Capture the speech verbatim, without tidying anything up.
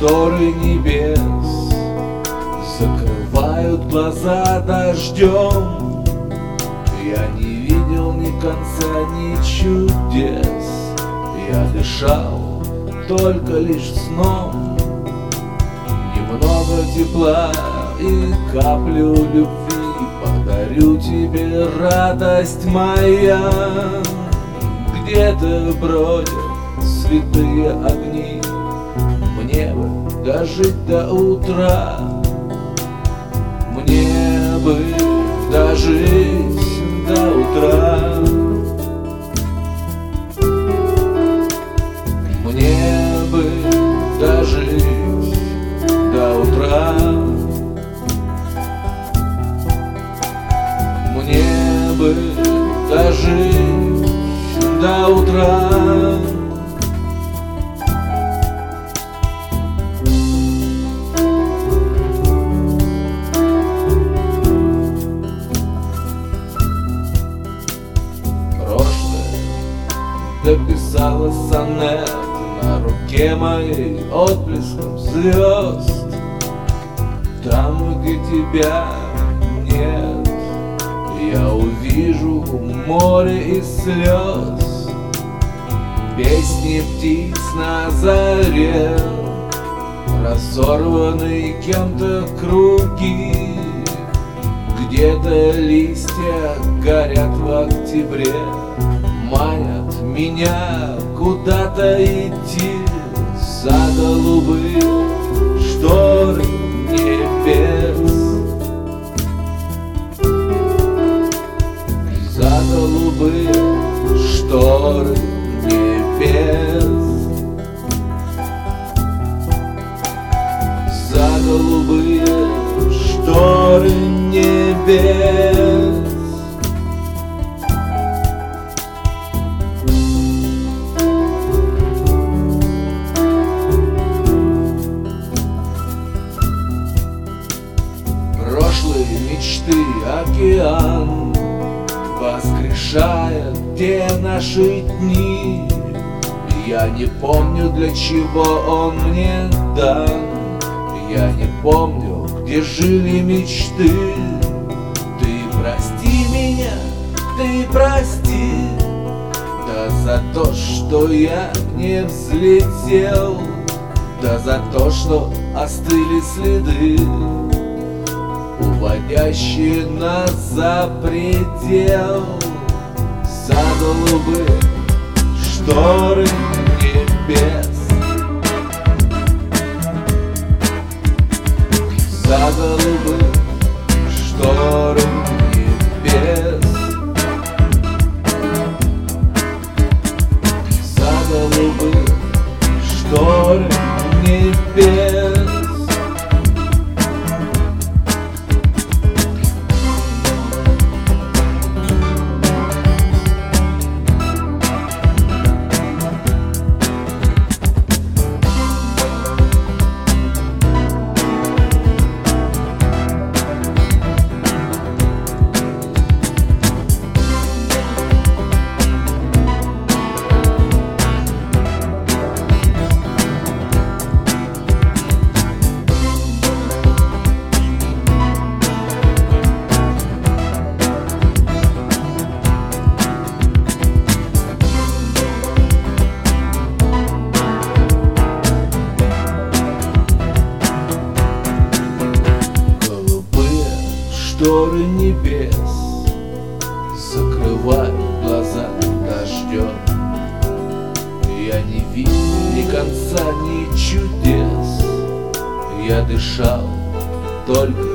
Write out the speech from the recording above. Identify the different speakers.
Speaker 1: шторы небес закрывают глаза дождем. Я не видел ни конца, ни чудес. Я дышал только лишь сном. Немного тепла и каплю любви подарю тебе, радость моя. Где-то бродят святые огни, мне бы дожить до утра. Мне бы дожить до утра. Мне бы дожить до утра. Мне бы дожить до утра. Дописала сонет на руке моей отблеском звезд. Там, где тебя нет, я увижу море из слез. Песни птиц на заре, разорванные кем-то круги. Где-то листья горят в октябре, манят меня куда-то идти. За голубые шторы небес, за голубые шторы небес, за голубые шторы небес. Мечты океан воскрешает те наши дни. Я не помню, для чего он мне дан. Я не помню, где жили мечты. Ты прости меня, ты прости, да за то, что я не взлетел, да за то, что остыли следы, уводящие нас за предел. За голубые шторы небес, за голубые шторы небес, за голубые шторы небес. Шторы небес закрывают глаза дождем. Я не видел ни конца, ни чудес. Я дышал только